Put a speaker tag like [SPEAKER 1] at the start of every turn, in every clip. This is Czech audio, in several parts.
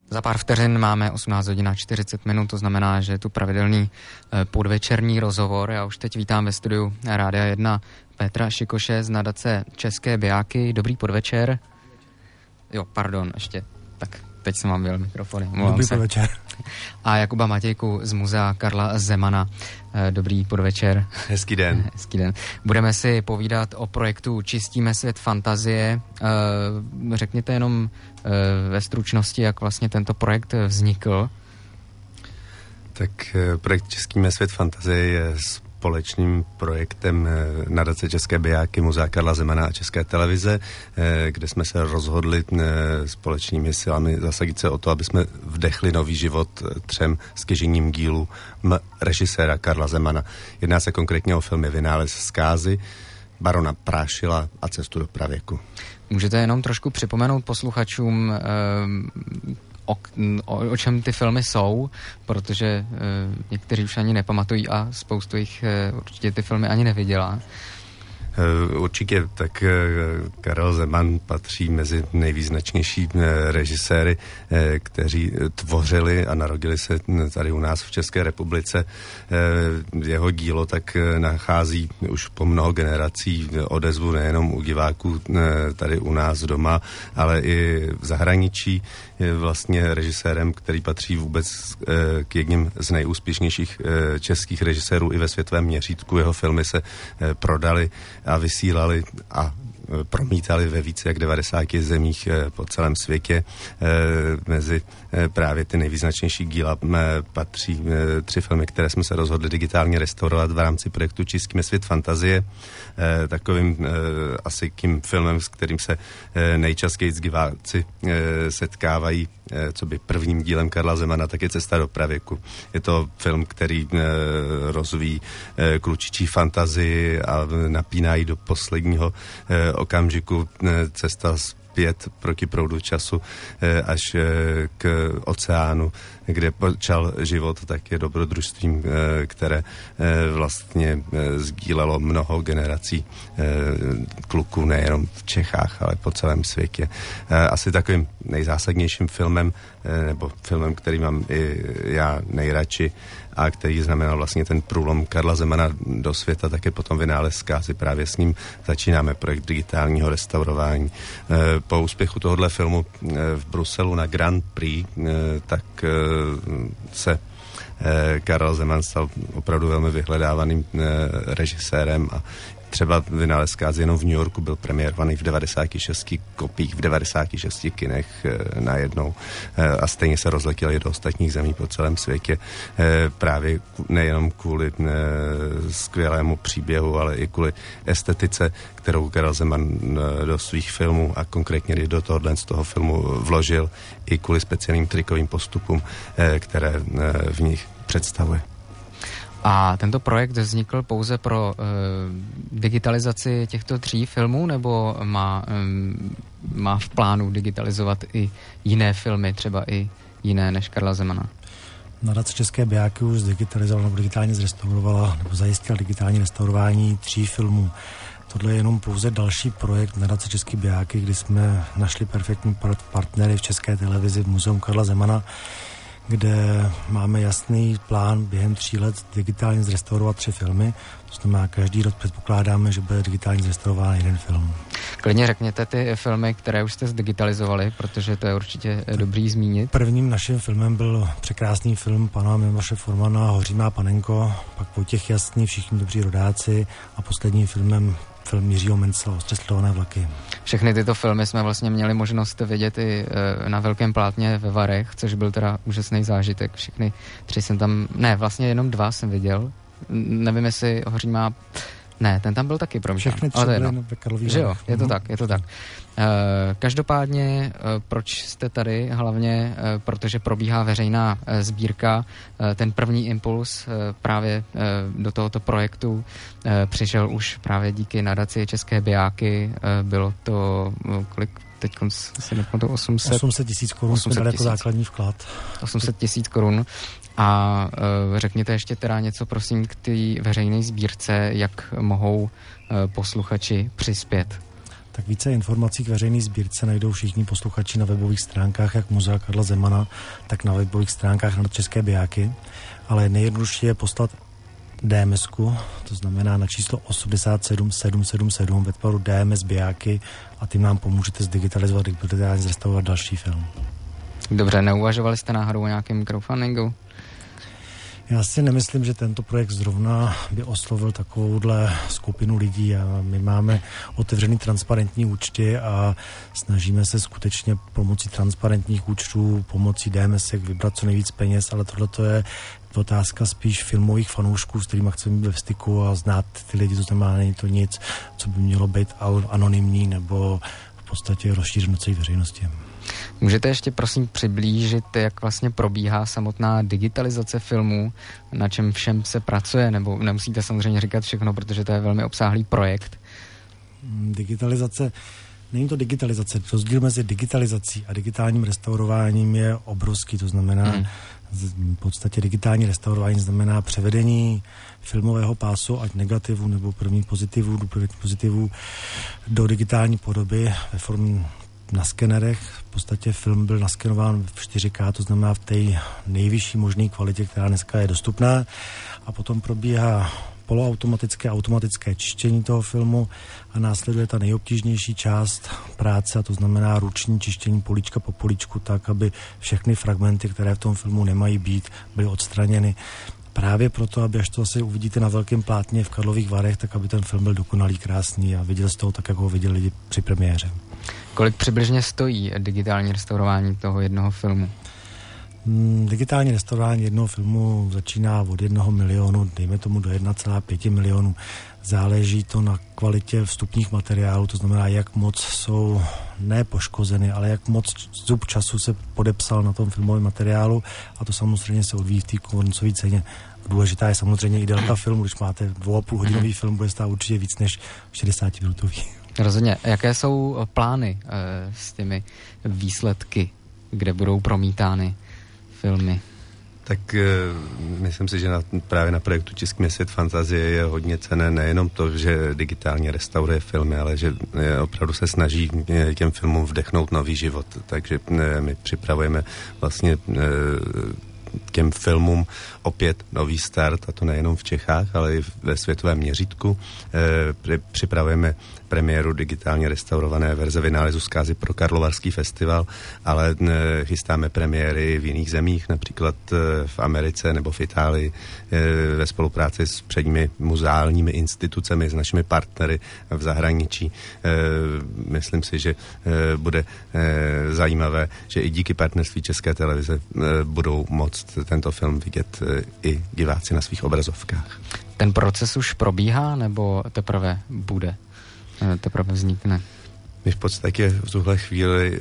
[SPEAKER 1] Za pár vteřin máme 18 hodin a 40 minut, to znamená, že je tu pravidelný podvečerní rozhovor. Já už teď vítám ve studiu Rádia 1 Petra Šikoše z nadace České bijáky. Dobrý podvečer. Jo, pardon, ještě. Tak, teď jsem vám vyjel mikrofony.
[SPEAKER 2] Dobrý podvečer.
[SPEAKER 1] A Jakuba Matějku z muzea Karla Zemana. Dobrý podvečer.
[SPEAKER 3] Hezký den.
[SPEAKER 1] Hezký den. Budeme si povídat o projektu Čistíme svět fantazie. Řekněte jenom ve stručnosti, jak vlastně tento projekt vznikl.
[SPEAKER 3] Tak projekt Čistíme svět fantazie je společným projektem nadace České bijáky, muzea Karla Zemana a České televize, kde jsme se rozhodli společnými silami zasadit se o to, aby jsme vdechli nový život 3 stěžejním dílům režiséra Karla Zemana. Jedná se konkrétně o filmy Vynález zkázy, Barona Prášila a Cestu do pravěku.
[SPEAKER 1] Můžete jenom trošku připomenout posluchačům, o čem ty filmy jsou, protože někteří už ani nepamatují a spoustu jich určitě ty filmy ani neviděla.
[SPEAKER 3] Určitě, tak Karel Zeman patří mezi nejvýznačnější režiséry, kteří tvořili a narodili se tady u nás v České republice. Jeho dílo tak nachází už po mnoho generací odezvu nejenom u diváků tady u nás doma, ale i v zahraničí. Je vlastně režisérem, který patří vůbec k jedním z nejúspěšnějších českých režisérů i ve světovém měřítku. Jeho filmy se prodaly a vysílali a promítali ve více jak 90 zemích po celém světě. Mezi právě ty nejvýznačnější díla patří 3 filmy, které jsme se rozhodli digitálně restaurovat v rámci projektu Čistíme svět fantazie. Takovým asi tím filmem, s kterým se nejčastěji diváci setkávají, co by prvním dílem Karla Zemana, tak je Cesta do pravěku. Je to film, který rozvíjí klučičí fantazii a napíná ji do posledního okamžiku. Cesta zpět proti proudu času až k oceánu, kde počal život, tak je dobrodružstvím, které vlastně sdílelo mnoho generací kluků, nejenom v Čechách, ale po celém světě. Asi takovým nejzásadnějším filmem, nebo filmem, který mám i já nejradši, a který znamenal vlastně ten průlom Karla Zemana do světa, tak je potom Vynález zkázy. Právě s ním začínáme projekt digitálního restaurování. Po úspěchu tohohle filmu v Bruselu na Grand Prix, tak se Karel Zeman stal opravdu velmi vyhledávaným režisérem a třeba Vynález zkázy jenom v New Yorku byl premiérovaný v 96 kopiích, v 96 kinech najednou a stejně se rozletěl i do ostatních zemí po celém světě. Právě nejenom kvůli skvělému příběhu, ale i kvůli estetice, kterou Karel Zeman do svých filmů a konkrétně do tohohle z toho filmu vložil, i kvůli speciálním trikovým postupům, které v nich představuje.
[SPEAKER 1] A tento projekt vznikl pouze pro digitalizaci těchto 3 filmů, nebo má v plánu digitalizovat i jiné filmy, třeba i jiné než Karla Zemana?
[SPEAKER 2] Nadace České bijáky už zdigitalizovala nebo digitálně zrestaurovala nebo zajistila digitální restaurování 3 filmů. Tohle je jenom pouze další projekt Nadace České bijáky, kdy jsme našli perfektní partnery v České televizi v Muzeu Karla Zemana, kde máme jasný plán během 3 let digitálně zrestaurovat 3 filmy. To znamená, každý rok předpokládáme, že bude digitálně zrestaurován 1 film.
[SPEAKER 1] Klidně řekněte ty filmy, které už jste zdigitalizovali, protože to je určitě dobrý zmínit.
[SPEAKER 2] Prvním naším filmem byl překrásný film pana Miloše Formana Hoří má panenko, pak Vojtěch Jasný, Všichni dobří rodáci a posledním filmem film Jiřího Mencla Ostře sledované vlaky.
[SPEAKER 1] Všechny tyto filmy jsme vlastně měli možnost vidět i na velkém plátně ve Varech, což byl teda úžasný zážitek. Všechny 3 jsem tam, ne, vlastně jenom 2 jsem viděl. Nevím, jestli Hoří má... Ne, ten tam byl taky promítán.
[SPEAKER 2] Všechny 3 byly ve Karlových
[SPEAKER 1] Varech. Že jo, je to tak. Každopádně, proč jste tady? Hlavně, protože probíhá veřejná sbírka. Ten první impuls právě do tohoto projektu přišel už právě díky nadaci České bijáky. Bylo to kolik? Teď si nepamatuji, 800
[SPEAKER 2] 000 korun jsme dali jako základní vklad.
[SPEAKER 1] 800 000 korun. A řekněte ještě teda něco, prosím, k té veřejné sbírce, jak mohou posluchači přispět.
[SPEAKER 2] tak více informací k veřejné sbírce najdou všichni posluchači na webových stránkách jak Muzea Karla Zemana, tak na webových stránkách na České bijáky. Ale nejjednodušší je poslat DMS-ku, to znamená na číslo 87777 ve tvaru DMS bijáky a tím nám pomůžete zdigitalizovat, digitálně zrestaurovat další film.
[SPEAKER 1] Dobře, neuvažovali jste náhodou o nějakém crowdfundingu?
[SPEAKER 2] Já si nemyslím, že tento projekt zrovna by oslovil takovouhle skupinu lidí a my máme otevřený transparentní účty a snažíme se skutečně pomocí transparentních účtů, pomocí DMSek vybrat co nejvíc peněz, ale tohle je otázka spíš filmových fanoušků, s kterými chceme být ve styku a znát ty lidi, to znamená, není to nic, co by mělo být anonymní nebo v podstatě rozšířeno celé veřejnosti.
[SPEAKER 1] Můžete ještě prosím přiblížit, jak vlastně probíhá samotná digitalizace filmů, na čem všem se pracuje, nebo nemusíte samozřejmě říkat všechno, protože to je velmi obsáhlý projekt.
[SPEAKER 2] Digitalizace, není to digitalizace, rozdíl mezi digitalizací a digitálním restaurováním je obrovský, to znamená v podstatě digitální restaurování znamená převedení filmového pásu, ať negativu nebo první pozitivu do digitální podoby ve formě na skenerech. V podstatě film byl naskenován v 4K, to znamená v té nejvyšší možné kvalitě, která dneska je dostupná. A potom probíhá poloautomatické a automatické čištění toho filmu a následuje ta nejobtížnější část práce, a to znamená ruční čištění políčka po políčku, tak, aby všechny fragmenty, které v tom filmu nemají být, byly odstraněny. Právě proto, aby až to asi uvidíte na velkém plátně v Karlových Varech, tak aby ten film byl dokonalý, krásný a viděl jste ho tak, jak ho viděli lidi při premiéře. Kolik
[SPEAKER 1] přibližně stojí digitální restaurování toho jednoho filmu?
[SPEAKER 2] Digitální restaurování jednoho filmu začíná od 1 milionu, dejme tomu do 1,5 milionu. Záleží to na kvalitě vstupních materiálů, to znamená, jak moc jsou nepoškozeny, ale jak moc zub času se podepsal na tom filmovém materiálu a to samozřejmě se odvíjí v té koncové ceně. Důležitá je samozřejmě i délka filmu, když máte 2,5 hodinový film, bude stát určitě víc než 60 minutový.
[SPEAKER 1] Rozhodně. Jaké jsou plány s těmi výsledky, kde budou promítány filmy?
[SPEAKER 3] Tak myslím si, že právě na projektu Český měsíc fantazie je hodně cenné nejenom to, že digitálně restauruje filmy, ale že opravdu se snaží těm filmům vdechnout nový život. Takže my připravujeme vlastně těm filmům opět nový start, a to nejenom v Čechách, ale i ve světovém měřítku. Připravujeme premiéru digitálně restaurované verze Vynálezu zkázy pro Karlovarský festival, ale chystáme premiéry v jiných zemích, například v Americe nebo v Itálii ve spolupráci s předními muzeálními institucemi, s našimi partnery v zahraničí. Myslím si, že bude zajímavé, že i díky partnerství České televize budou moct tento film vidět i diváci na svých obrazovkách.
[SPEAKER 1] Ten proces už probíhá, nebo teprve bude? Teprve vznikne?
[SPEAKER 3] My v podstatě v tuhle chvíli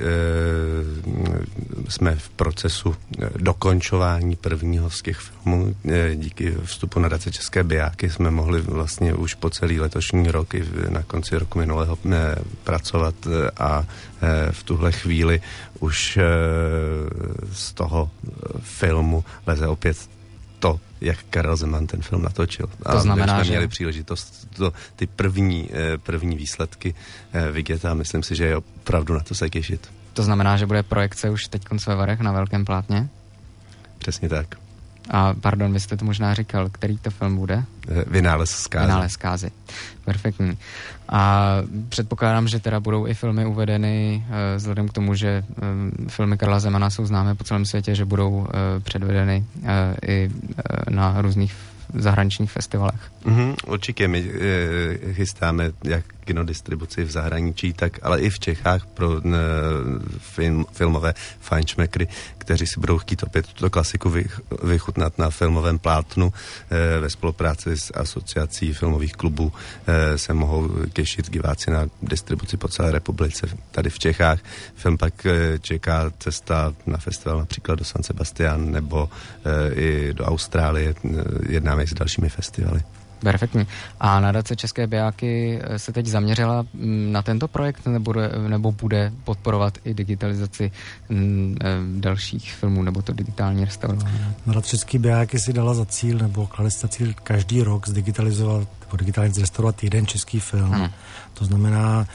[SPEAKER 3] jsme v procesu dokončování prvního z těch filmů. Díky vstupu nadace České bijáky jsme mohli vlastně už po celý letošní rok i na konci roku minulého pracovat a v tuhle chvíli už z toho filmu leze opět to, jak Karel Zeman ten film natočil.
[SPEAKER 1] To znamená,
[SPEAKER 3] že měli příležitost ty první výsledky vidět a myslím si, že je opravdu na to se těšit.
[SPEAKER 1] To znamená, že bude projekce už teď ve Varech na velkém plátně?
[SPEAKER 3] Přesně tak.
[SPEAKER 1] A pardon, vy jste to možná říkal, který to film bude?
[SPEAKER 3] Vynález zkázy.
[SPEAKER 1] Vynález zkázy. Perfektní. A předpokládám, že teda budou i filmy uvedeny, vzhledem k tomu, že filmy Karla Zemana jsou známé po celém světě, že budou předvedeny i na různých zahraničních festivalech.
[SPEAKER 3] Určitě my chystáme jak kinodistribuci v zahraničí, tak ale i v Čechách pro filmové fajnšmekry, kteří si budou chtít opět tuto klasiku vychutnat na filmovém plátnu. Ve spolupráci s asociací filmových klubů se mohou těšit diváci na distribuci po celé republice. Tady v Čechách film pak čeká cesta na festival například do San Sebastián nebo i do Austrálie. Jednáme i s dalšími festivaly.
[SPEAKER 1] Perfektní. A nadace České bijáky se teď zaměřila na tento projekt nebo bude podporovat i digitalizaci dalších filmů nebo to digitální restaurování?
[SPEAKER 2] Nadace České bijáky si dala za cíl nebo klade za cíl každý rok zdigitalizovat nebo digitálně zrestaurovat jeden český film. To znamená,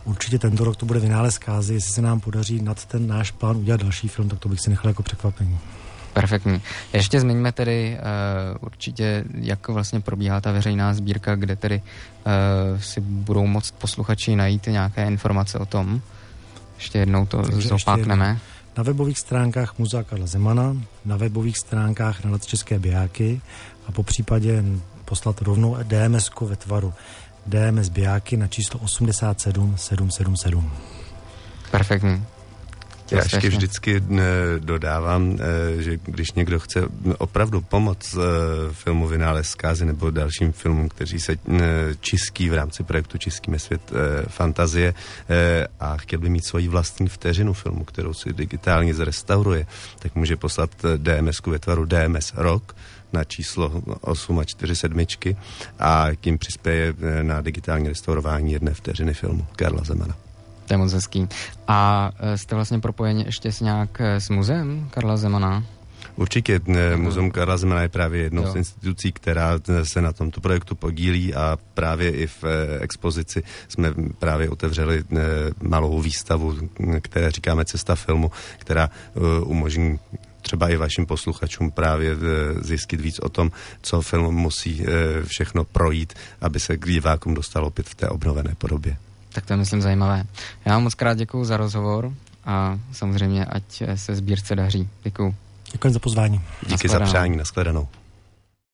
[SPEAKER 2] určitě tento rok to bude Vynález zkázy. Jestli se nám podaří nad ten náš plán udělat další film, tak to bych si nechal jako překvapení.
[SPEAKER 1] Perfektní. Ještě zmiňme tedy určitě, jak vlastně probíhá ta veřejná sbírka, kde tedy si budou moct posluchači najít nějaké informace o tom. Ještě jednou to zopákneme.
[SPEAKER 2] Na webových stránkách Muzea Karla Zemana, na webových stránkách Nadace České Bijáky a po případě poslat rovnou DMS-ku ve tvaru DMS Bijáky na číslo 87777.
[SPEAKER 1] Perfektní.
[SPEAKER 3] Já ještě vždycky dodávám, že když někdo chce opravdu pomoct filmu Vynález zkázy nebo dalším filmům, kteří se čiský v rámci projektu Čiskíme svět fantazie a chtěl by mít svoji vlastní vteřinu filmu, kterou si digitálně zrestauruje, tak může poslat DMS-ku ve tvaru DMS rok na číslo 847 a tím přispěje na digitální restaurování jedné vteřiny filmu Karla Zemana.
[SPEAKER 1] To je moc hezký. A jste vlastně propojeni ještě s muzeem Karla Zemana?
[SPEAKER 3] Určitě. Muzeum Karla Zemana je právě jednou z institucí, která se na tomto projektu podílí a právě i v expozici jsme právě otevřeli malou výstavu, které říkáme Cesta filmu, která umožní třeba i vašim posluchačům právě zjistit víc o tom, co film musí všechno projít, aby se k divákům dostalo opět v té obnovené podobě.
[SPEAKER 1] Tak to je, myslím, zajímavé. Já vám moc krát děkuju za rozhovor a samozřejmě ať se sbírce daří. Děkuju.
[SPEAKER 2] Děkuji za pozvání.
[SPEAKER 3] Díky za přání, nashledanou.